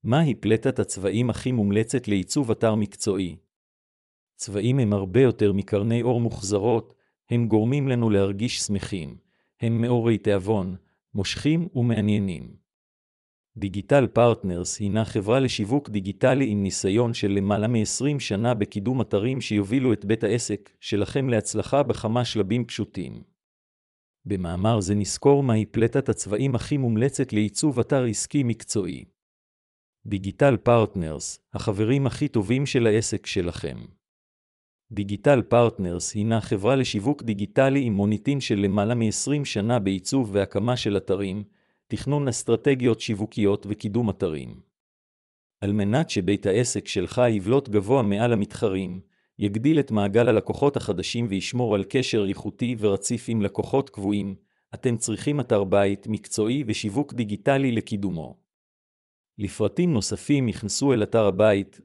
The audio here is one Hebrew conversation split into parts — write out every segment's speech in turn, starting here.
מהי פלטת הצבעים הכי מומלצת לעיצוב אתר מקצועי? צבעים הם הרבה יותר מקרני אור מוחזרות, הם גורמים לנו להרגיש שמחים, הם מעוררי תיאבון, מושכים ומעניינים. דיגיטל פרטנרס הינה חברה לשיווק דיגיטלי עם ניסיון של למעלה מ-20 שנה בקידום אתרים שיובילו את בית העסק שלכם להצלחה בכמה שלבים פשוטים. במאמר זה נזכור מהי פלטת הצבעים הכי מומלצת לעיצוב אתר עסקי מקצועי. דיגיטל פרטנרס, החברים הכי טובים של העסק שלכם. דיגיטל פרטנרס הינה חברה לשיווק דיגיטלי עם מוניטין של למעלה מ-20 שנה בעיצוב והקמה של אתרים, תכנון אסטרטגיות שיווקיות וקידום אתרים. על מנת שבית העסק שלך יבלוט גבוה מעל המתחרים, יגדיל את מעגל הלקוחות החדשים וישמור על קשר איכותי ורציף עם לקוחות קבועים, אתם צריכים אתר בית מקצועי ושיווק דיגיטלי לקידומו. לפרטים נוספים יכנסו אל אתר הבית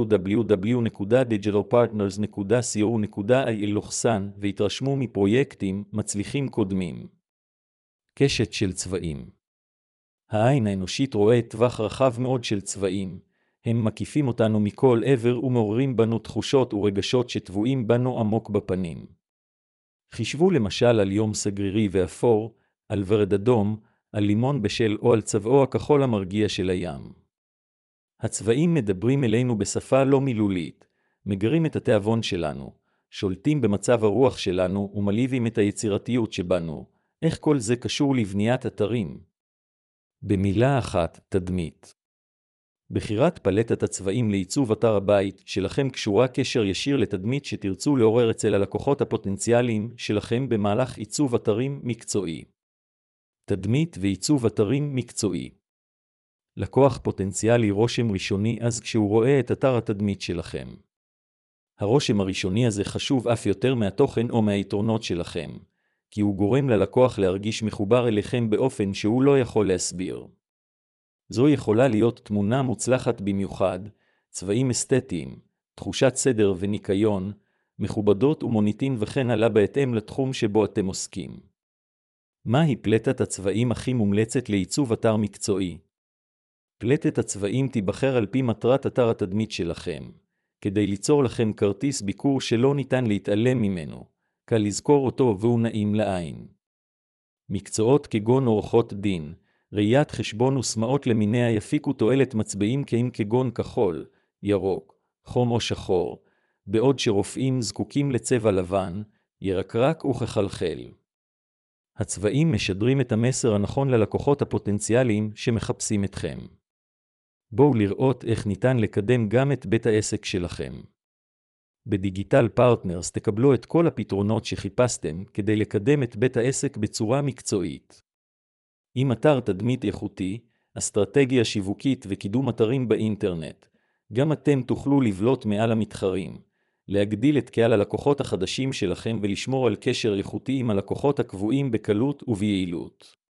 www.digitalpartners.co.il והתרשמו מפרויקטים מצליחים קודמים. קשת של צבעים. העין האנושית רואה טווח רחב מאוד של צבעים, הם מקיפים אותנו מכל עבר ומעוררים בנו תחושות ורגשות שטבועים בנו עמוק בפנים. חישבו למשל על יום סגרירי ואפור, על ורד אדום, על לימון בשל או על צבעו הכחול המרגיע של הים. הצבעים מדברים אלינו בשפה לא מילולית, מגרים את התיאבון שלנו, שולטים במצב הרוח שלנו ומלהיבים את היצירתיות שבנו. איך כל זה קשור לבניית אתרים? במילה אחת, תדמית. בחירת פלטת הצבעים לעיצוב אתר הבית שלכם קשורה קשר ישיר לתדמית שתרצו לעורר אצל הלקוחות הפוטנציאליים שלכם במהלך עיצוב אתרים מקצועי. תדמית ועיצוב אתרים מקצועי. לקוח פוטנציאלי רושם ראשוני אז כשהוא רואה את אתר התדמית שלכם. הרושם הראשוני הזה חשוב אף יותר מהתוכן או מהיתרונות שלכם, כי הוא גורם ללקוח להרגיש מחובר אליכם באופן שהוא לא יכול להסביר. זו יכולה להיות תמונה מוצלחת במיוחד, צבעים אסתטיים, תחושת סדר וניקיון, מכובדות ומוניטין וכן הלאה בהתאם לתחום שבו אתם עוסקים. מהי פלטת הצבעים הכי מומלצת לעיצוב אתר מקצועי? פלטת הצבעים תיבחר על פי מטרת אתר התדמית שלכם, כדי ליצור לכם כרטיס ביקור שלא ניתן להתעלם ממנו, קל לזכור אותו והוא נעים לעין. מקצועות כגון עורכות דין, ראיית חשבון וסמאות למיניה יפיקו תועלת מצבעים כגון כחול, ירוק, חום או שחור, בעוד שרופאים זקוקים לצבע לבן, ירקרק וכחלחל. הצבעים משדרים את המסר הנכון ללקוחות הפוטנציאליים שמחפשים אתכם. בואו לראות איך ניתן לקדם גם את בית העסק שלכם. בדיגיטל פרטנרס תקבלו את כל הפתרונות שחיפשתם כדי לקדם את בית העסק בצורה מקצועית. עם אתר תדמית איכותי, אסטרטגיה שיווקית וקידום אתרים באינטרנט, גם אתם תוכלו לבלוט מעל המתחרים, להגדיל את קהל הלקוחות החדשים שלכם ולשמור על קשר איכותי עם הלקוחות הקבועים בקלות וביעילות.